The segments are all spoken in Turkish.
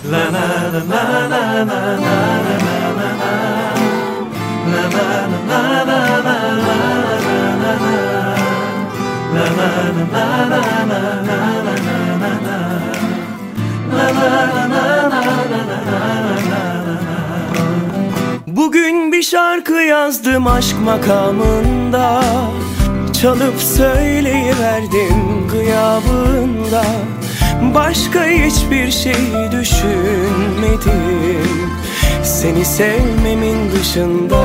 Bugün bir şarkı yazdım aşk makamında, çalıp söyleyiverdim gıyabında. Başka hiçbir şey düşünmedim seni sevmemin dışında.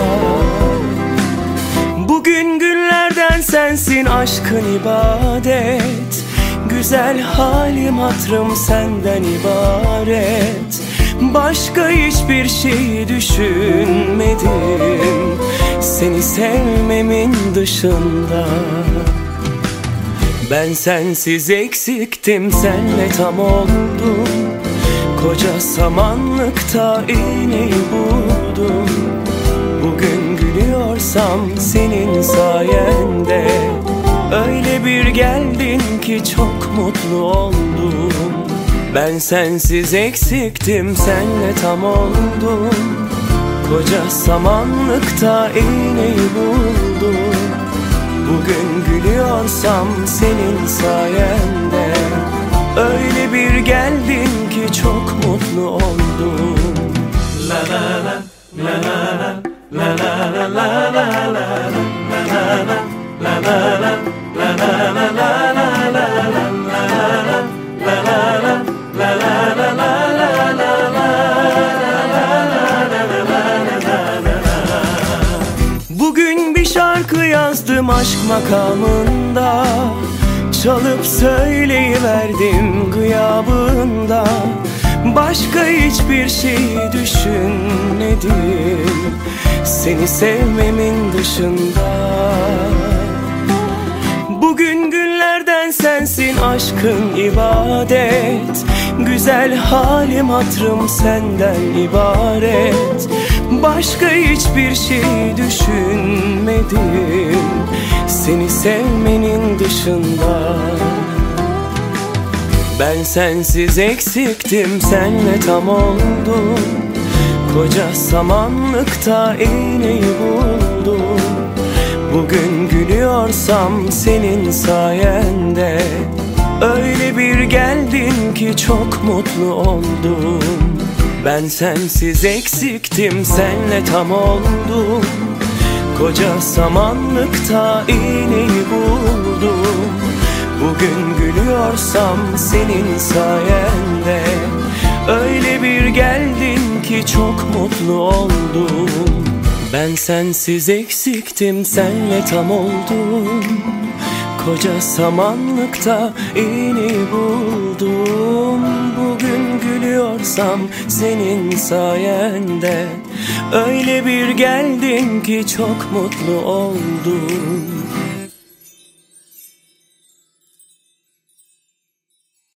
Bugün günlerden sensin aşkın ibadet, güzel halim hatırım senden ibaret. Başka hiçbir şey düşünmedim seni sevmemin dışında. Ben sensiz eksiktim, senle tam oldum. Koca samanlıkta iğneyi buldum. Bugün gülüyorsam senin sayende. Öyle bir geldin ki çok mutlu oldum. Ben sensiz eksiktim, senle tam oldum. Koca samanlıkta iğneyi buldum. Bugün gülüyorsam senin sayende. Öyle bir geldin ki çok mutlu oldum. La la la la la la la la la la la la Bugün bir şarkı yazdım aşk makamında, çalıp söyleyiverdim gıyabında. Başka hiçbir şey düşünmedim seni sevmemin dışında. Bugün günlerden sensin aşkın ibadet, güzel halim hatırım senden ibaret. Başka hiçbir şey düşünmedim seni sevmenin dışında. Ben sensiz eksiktim, senle tam oldum. Koca samanlıkta iğneyi buldum. Bugün gülüyorsam senin sayende. Öyle bir geldin ki çok mutlu oldum. Ben sensiz eksiktim, senle tam oldum. Koca samanlıkta iğneyi buldum. Bugün gülüyorsam senin sayende. Öyle bir geldin ki çok mutlu oldum. Ben sensiz eksiktim, senle tam oldum. Koca samanlıkta iğneyi buldum. Bugün gülüyorsam senin sayende. Öyle bir geldin ki çok mutlu oldum.